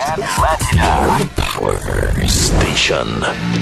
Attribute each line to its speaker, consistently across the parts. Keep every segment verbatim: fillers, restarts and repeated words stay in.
Speaker 1: Atlântida. Power Station.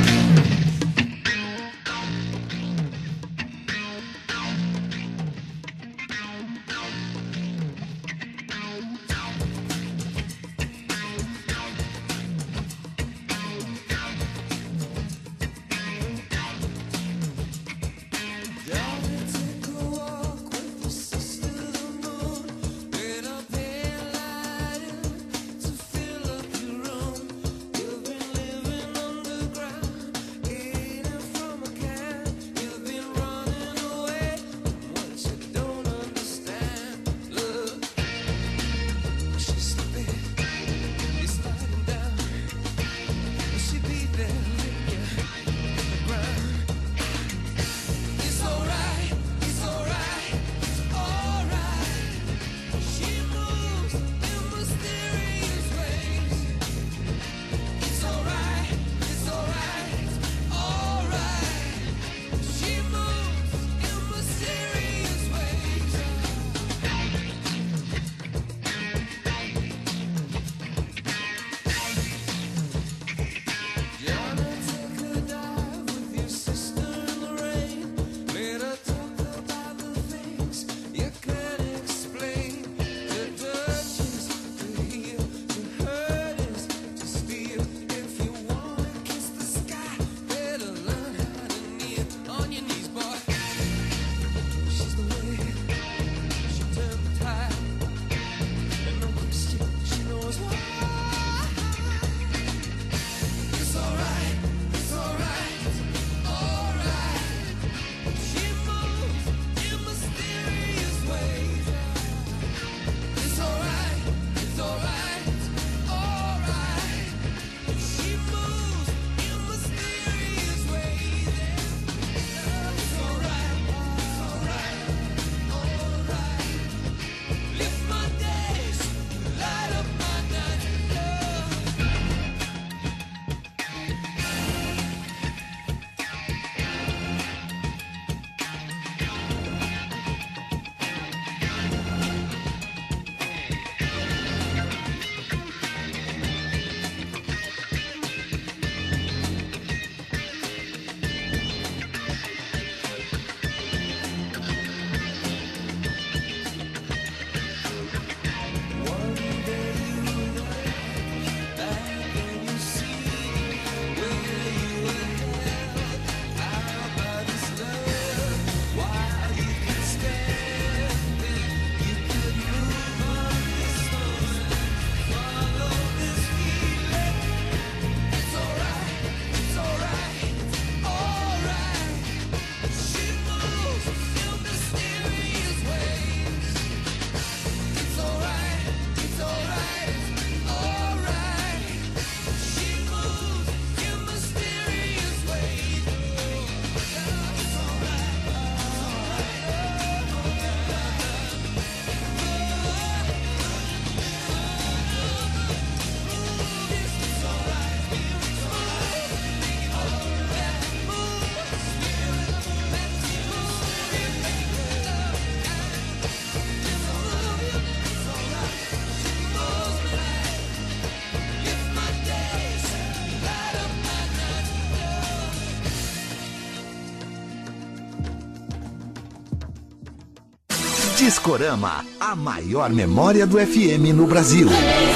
Speaker 2: Discorama, a maior memória do F M no Brasil.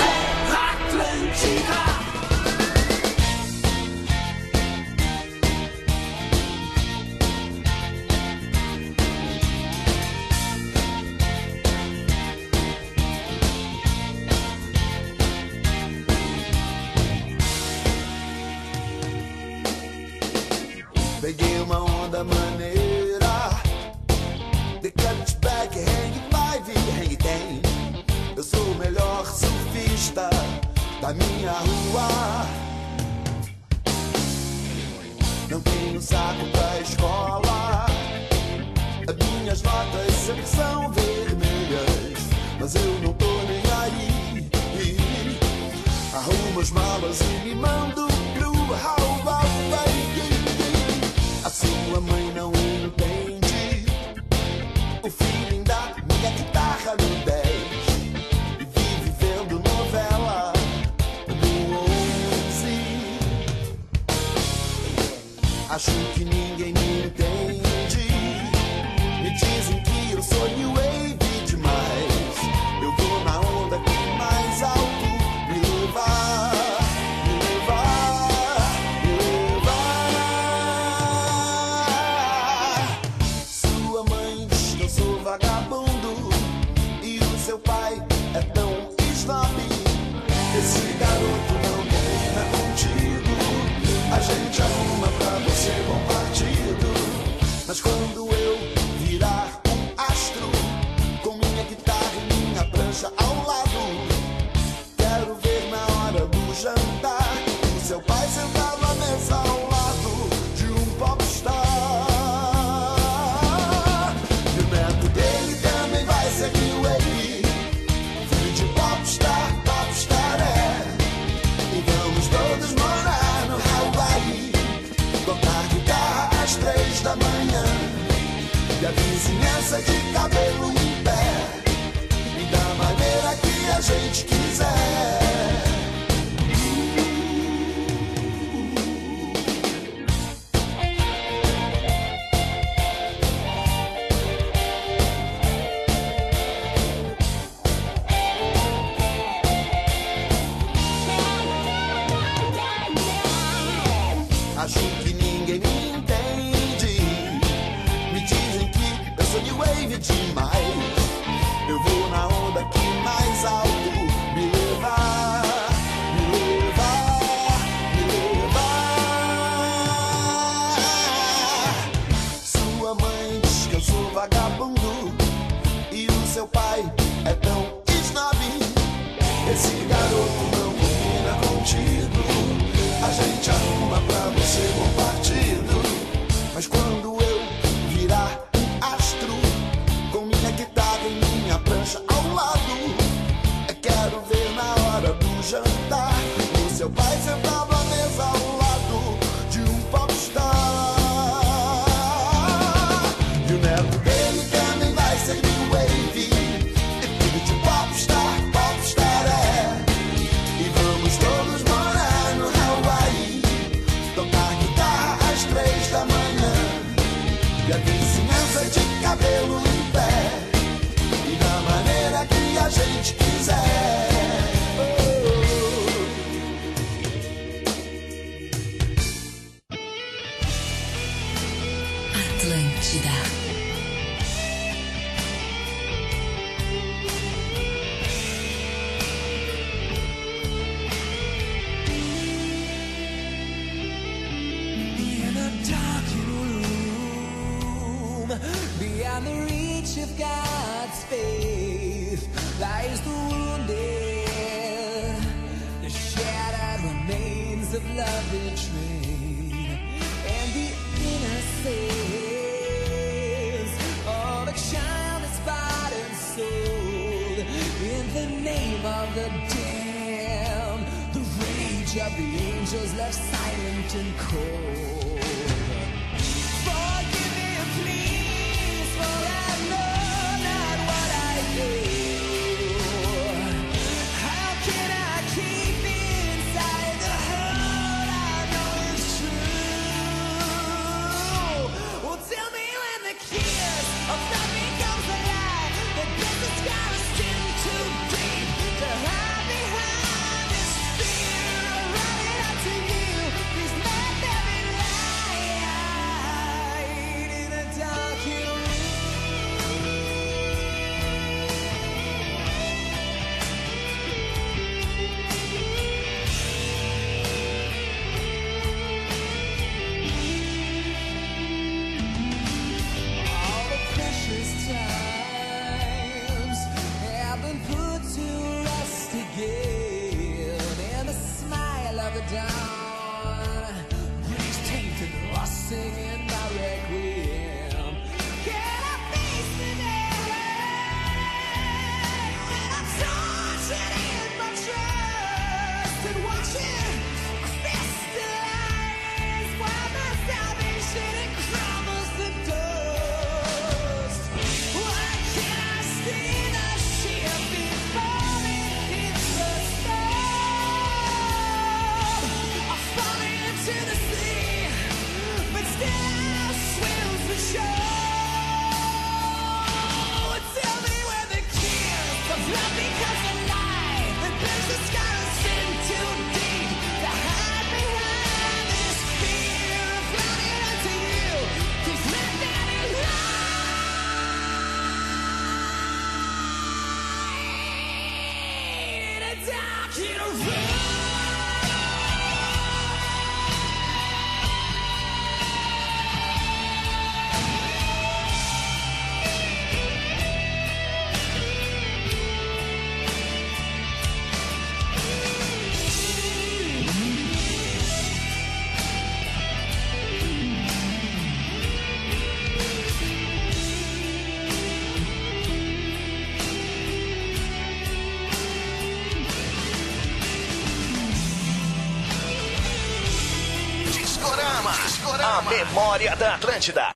Speaker 3: Peguei uma onda maneira, The Cut Back, Hang Five, Hang Ten. Eu sou o melhor surfista da minha rua. Não tenho saco pra escola, as minhas notas sempre são vermelhas, mas eu não tô nem aí. Arrumo as malas e me mando pro Hawaii. A sua mãe não entende o feeling da minha guitarra no dez. E vive vendo novela no Acho que ninguém me entende. Me dizem que eu sou new wave demais. Eu vou na onda que mais alto me levar, me levar, me levar. Sua mãe diz que eu sou vagabundo e o seu pai é tão snob. Esse garoto não combina contigo. A gente arruma pra você bom partido. Mas quando eu virar um astro, com minha guitarra e minha prancha ao lado, quero ver na hora do jantar o seu pai sentado à mesa ao lado de um popstar. E o neto dele também vai ser new wave, filho de popstar, popstar é. E vamos todos morar no Hawaii, tocar guitarra às três da manhã, e a vizinhança de cabelo em pé, e da maneira que a gente quiser. Acho que ninguém me entende. Me dizem que eu sou new wave demais. Eu vou na onda que mais alto me levar, me levar, me levar. Sua mãe diz que eu sou vagabundo e o seu pai é tão snob. Esse garoto não combina contigo. A gente arruma pra você bom partido. Mas quando eu virar um astro, com minha guitarra e minha prancha ao lado, eu quero ver na hora do jantar o seu pai sentado à mesa ao lado de um popstar. E o neto dele também vai ser new wave, e filho de popstar, popstar é. E vamos todos morar no Hawaii, tocar guitarra às três da manhã, e a vizinhança de cabelo em pé, e da maneira que a gente quiser.
Speaker 4: Atlântida.
Speaker 5: Beyond the reach of God's faith lies the wounded, the shattered remains of love betrayed, and the innocence of a child is bought and sold in the name of the damned. The rage of the angels left silent and cold.
Speaker 6: Running up to you, please let there be light.
Speaker 1: A memória da Atlântida.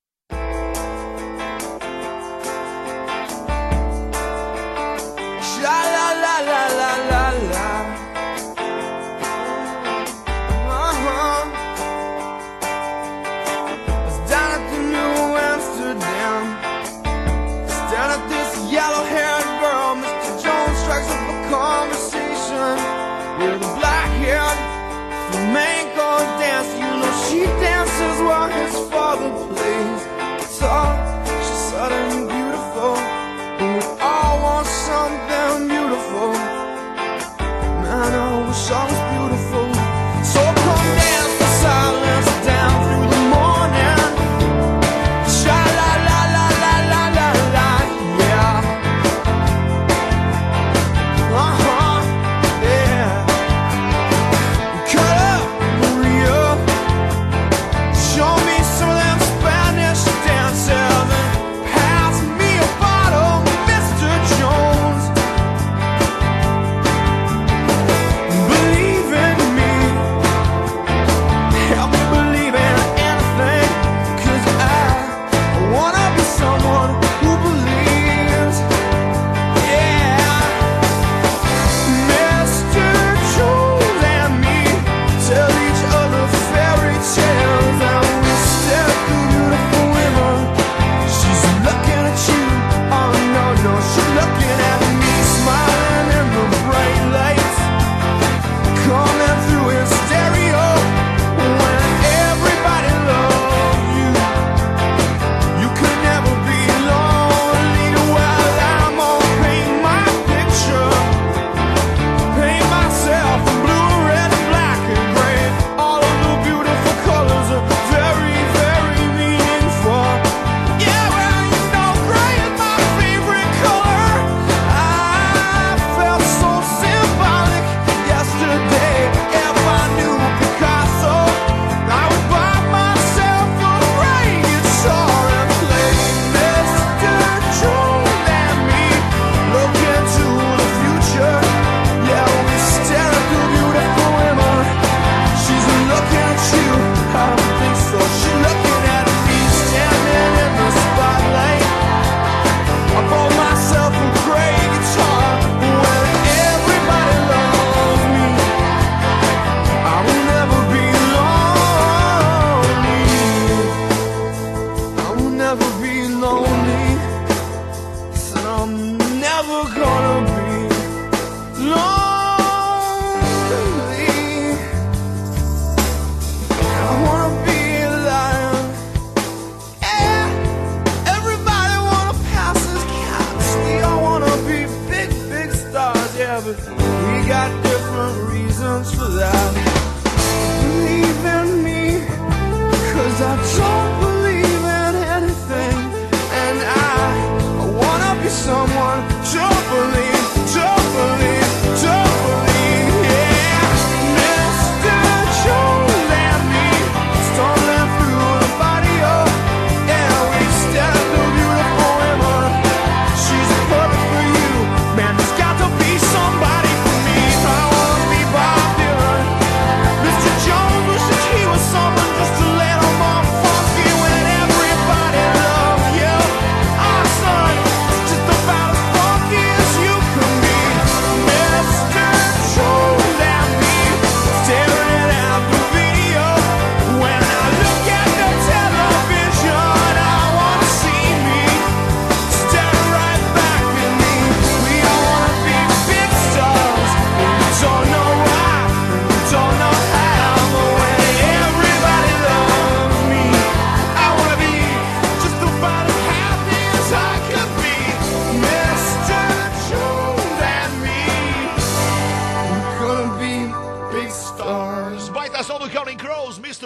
Speaker 4: Just about as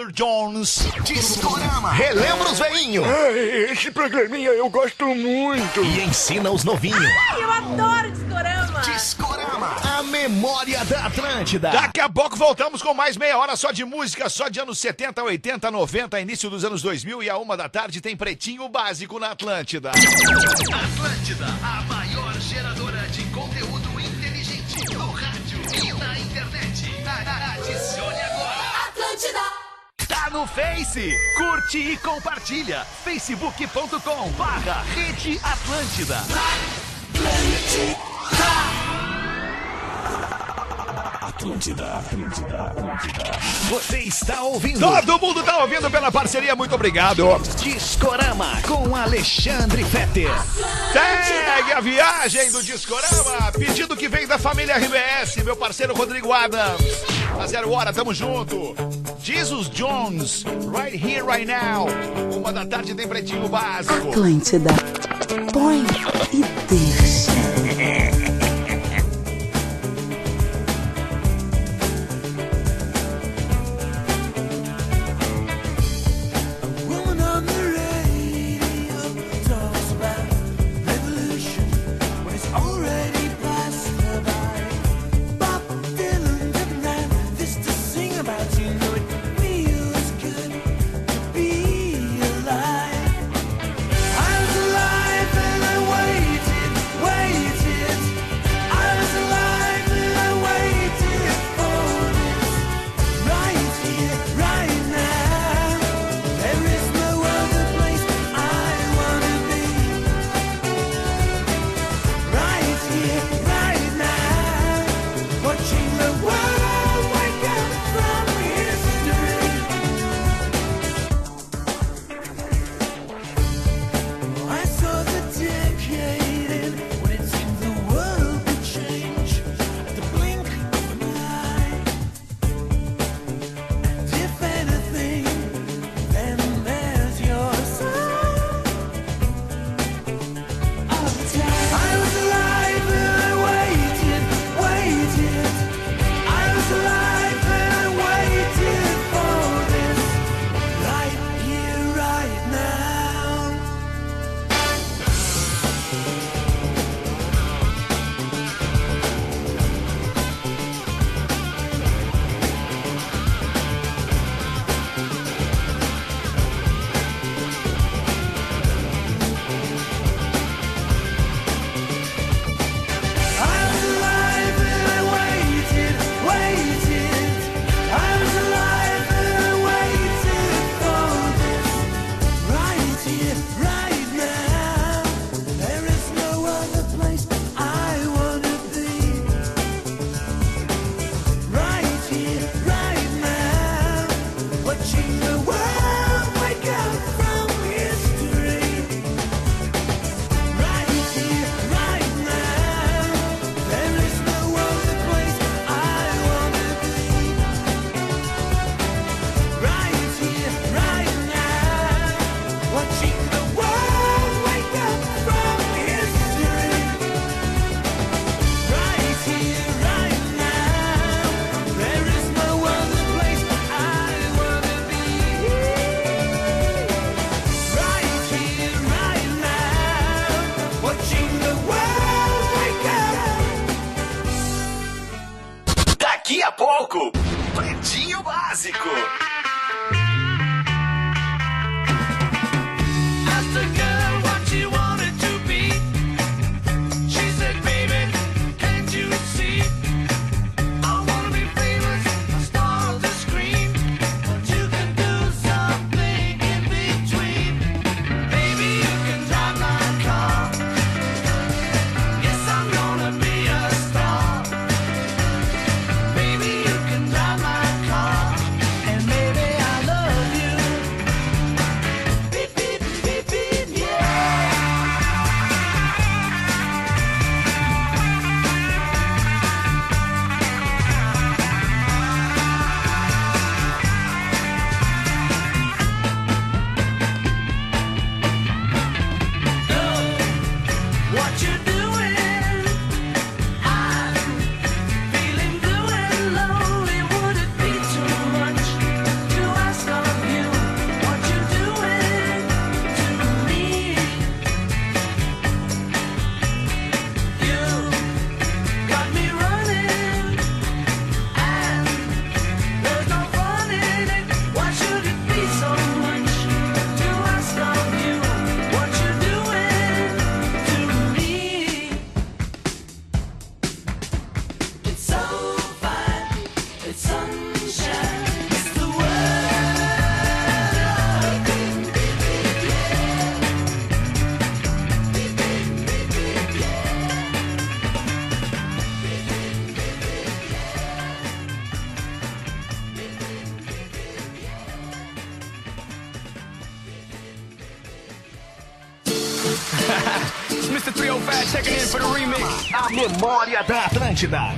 Speaker 4: mister Jones.
Speaker 1: Discorama. Relembra os velhinhos.
Speaker 6: Esse programinha eu gosto muito.
Speaker 1: E ensina os novinhos.
Speaker 7: Ai, eu adoro Discorama.
Speaker 1: Discorama. A memória da Atlântida.
Speaker 4: Daqui a pouco voltamos com mais meia hora só de música, só de anos setenta, oitenta, noventa, início dos anos dois mil, e a uma da tarde tem Pretinho Básico na Atlântida.
Speaker 1: Atlântida, a maior geradora de conteúdo inteligente no rádio e na internet. Adicione agora.
Speaker 7: Atlântida.
Speaker 1: Tá no Face. Curte e compartilha. facebook ponto com barra Rede Atlântida. Atlântida, Atlântida, Atlântida. Você está ouvindo?
Speaker 4: Todo mundo tá ouvindo pela parceria, muito obrigado.
Speaker 1: Discorama com Alexandre Fetter.
Speaker 4: Segue a viagem do Discorama. Pedido que vem da família R B S, meu parceiro Rodrigo Adams. A zero hora, tamo junto. Jesus Jones, right here, right now. Uma da tarde tem Pretinho Básico.
Speaker 8: Atlântida. Põe e deixa.
Speaker 1: pouco, Pretinho Básico.
Speaker 5: Maybe
Speaker 1: guys checking in for the remix. A memória da Atlântida.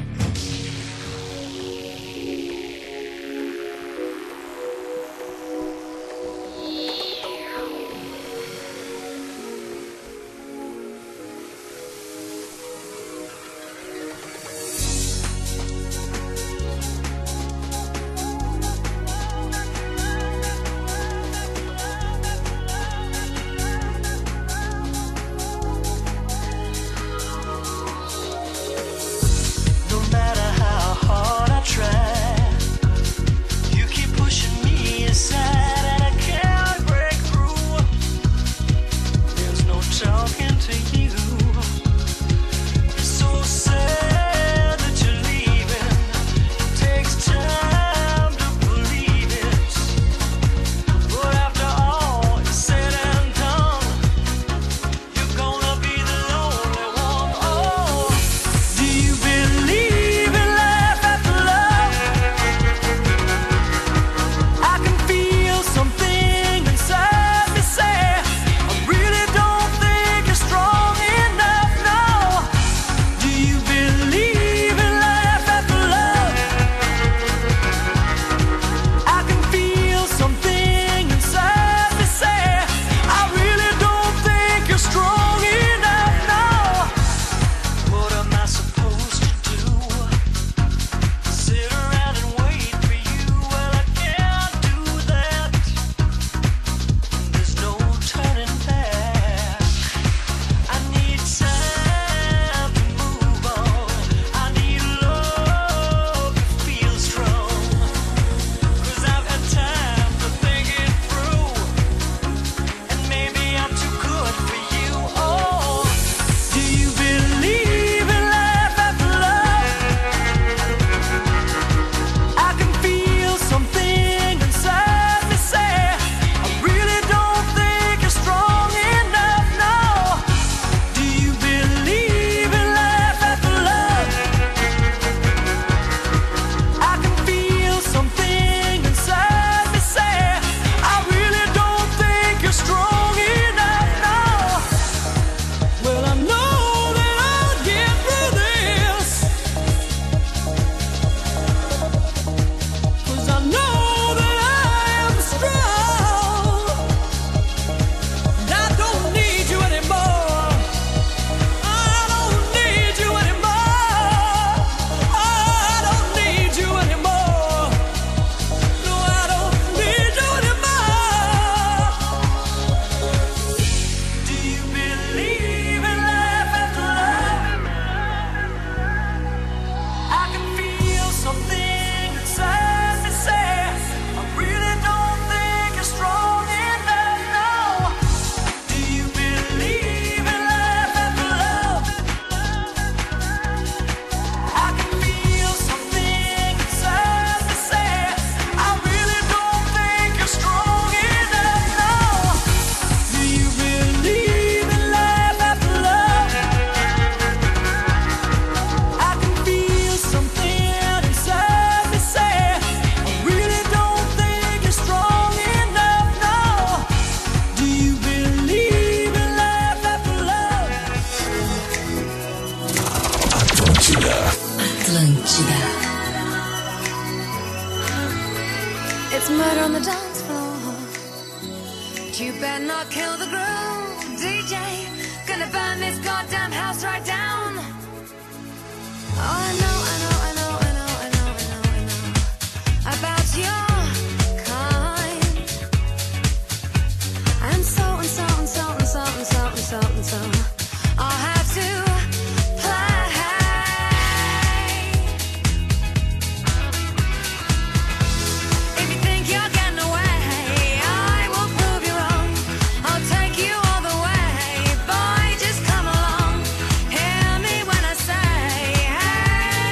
Speaker 9: It's murder on the dance floor. You better not kill the groove, D J. Gonna burn this goddamn house right down. Oh, I know, I know, I know, I know, I know, I know, I know about your kind. And so and so and so and so and so and so and so I'll have to play. If you think you're getting away, I will prove you wrong. I'll take you all the way. Boy, just come along. Hear me when I say, hey.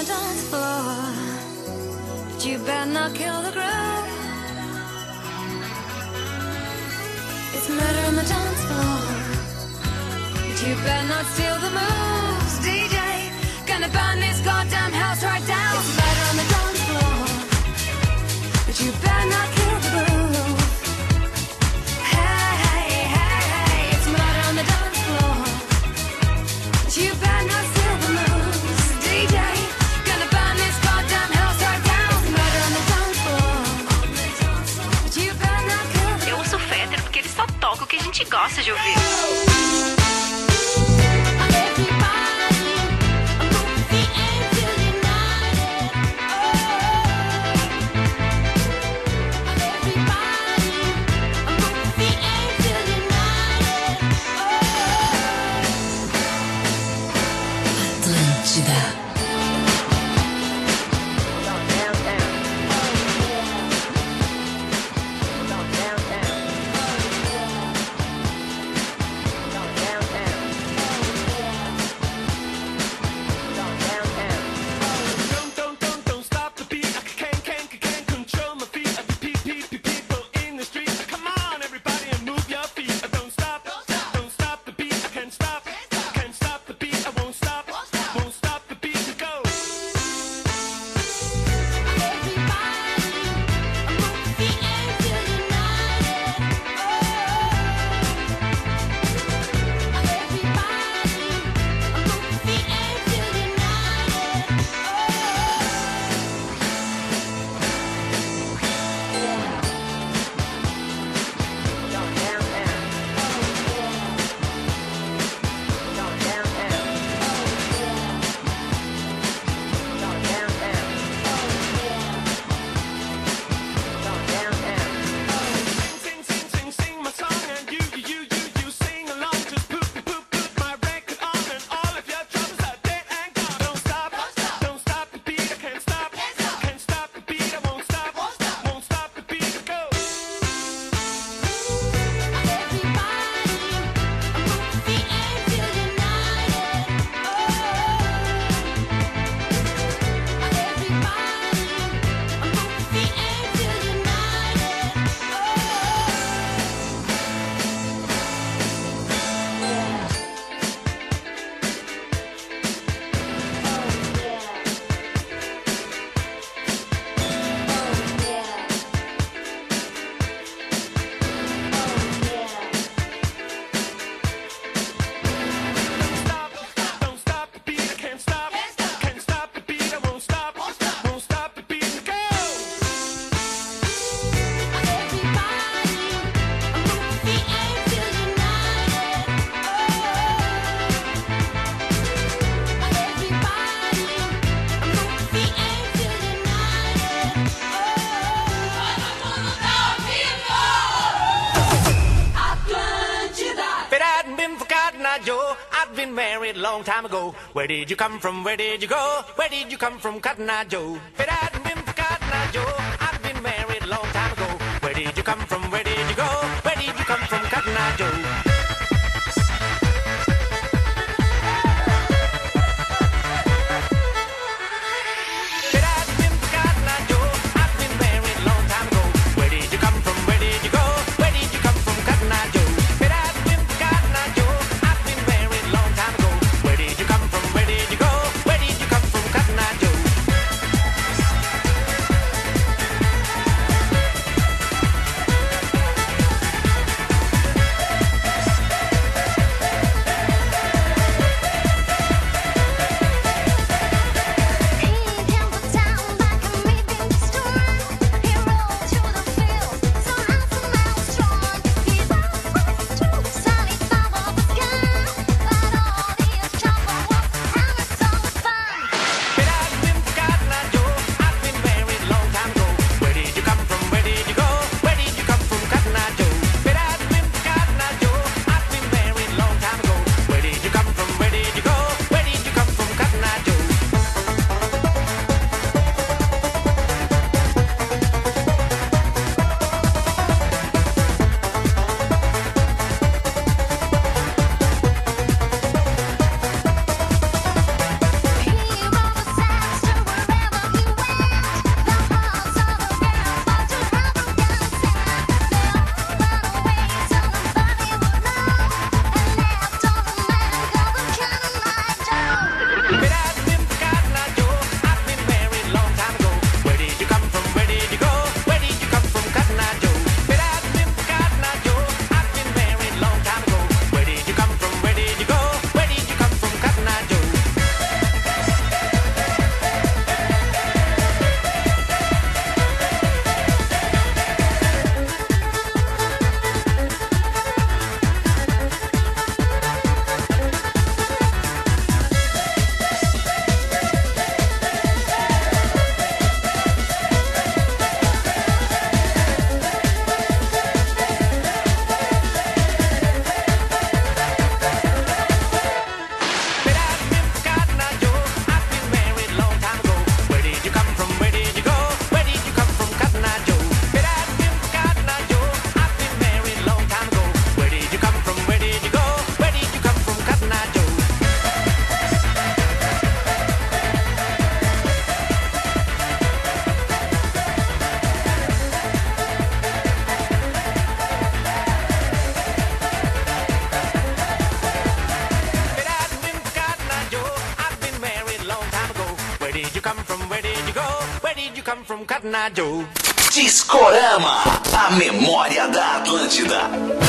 Speaker 9: the dance floor, but you better not kill the groove. It's murder on the dance floor, but you better not steal the moves. D J, gonna burn this goddamn house right down. It's murder on the dance floor, but you better not kill the groove. Hey, hey, hey, hey, it's murder on the dance floor, but you better not steal the moves. D J, gonna burn this goddamn house right down. It's murder on the dance floor, but you better not kill the groove. Eu ouço o Fetter porque ele só toca o que a gente gosta de ouvir.
Speaker 10: Long time ago, where did you come from? Where did you go? Where did you come from, Cotton Eye Joe? If it hadn't been for Cotton Eye Joe, I'd been married a long time ago. Where did you come from? Where did you go? Where did you come from, Cotton Eye Joe? come from? Where did you go? Where did you come from, Cotton Eye Joe?
Speaker 2: Discorama, a memória da Atlântida.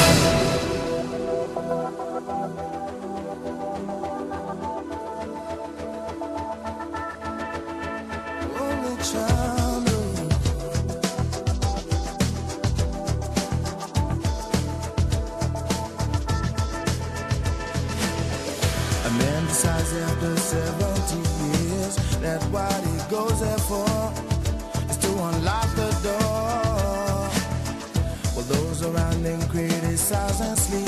Speaker 3: A man decides after seventy years that what he goes there for is to unlock the door. Well, those around him criticize and sleep.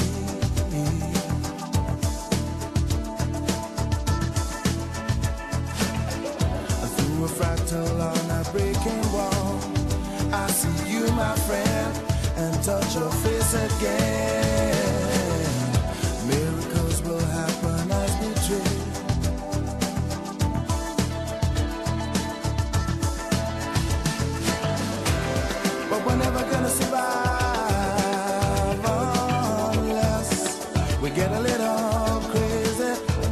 Speaker 3: Through a fractal on a breaking wall, I see you, my friend, and touch your face again. Miracles will happen as we dream. But we're never gonna survive unless we get a little crazy.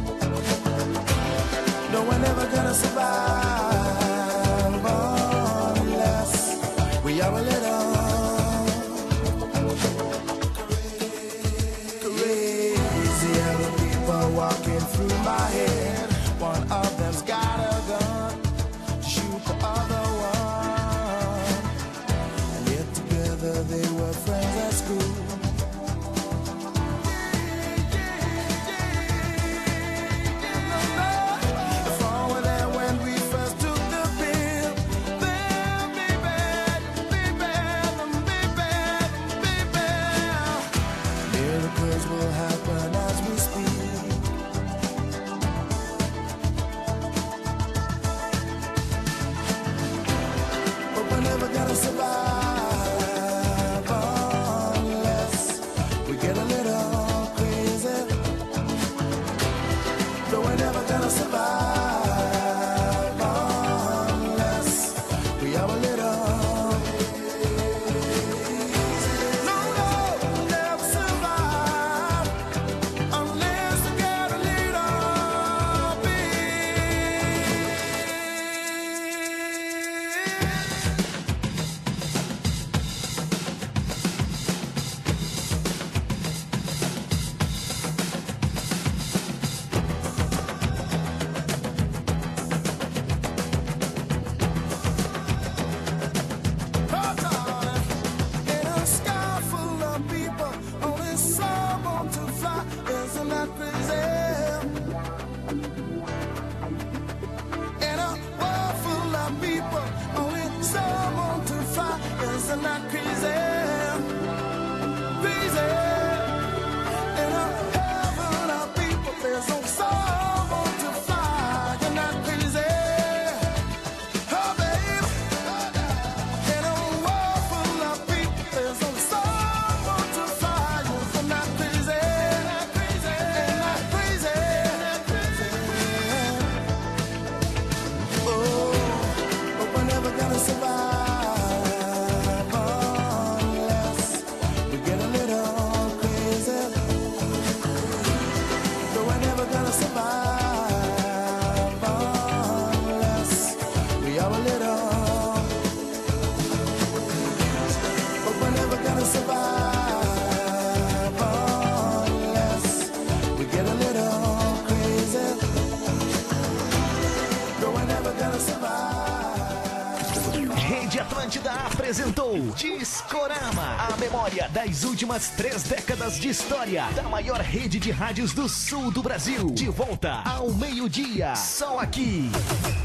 Speaker 3: No, we're never gonna survive unless we are a little crazy. Other people walking through my head. One of them's got a gun to shoot the other one. And yet together they were friends at school. If all were there when we first took the pill, then baby, baby, baby, baby, miracles will happen as we speak. But we're never gonna survive unless we get a little crazy. No, we're never gonna survive unless we are a little. No, no, we'll never survive unless we get a little in a sky full of people, only some want to fly. Isn't that crazy? In a world full of people, only some want to fly. Isn't that crazy? Crazy. In a heaven of people, there's only some want to fly. Isn't that crazy? Oh, babe. In a world full of people, there's only some want to fly. Isn't that crazy? Isn't that crazy? Oh, but we're never gonna survive unless we get a little crazy. No, we're never gonna survive unless we are a little. But we're never gonna survive unless we get a little crazy. No, we're never gonna survive.
Speaker 4: Rede Atlântida apresentou Discorama, a memória das últimas três décadas de história da maior rede de rádios do sul do Brasil. De volta ao meio-dia, só aqui.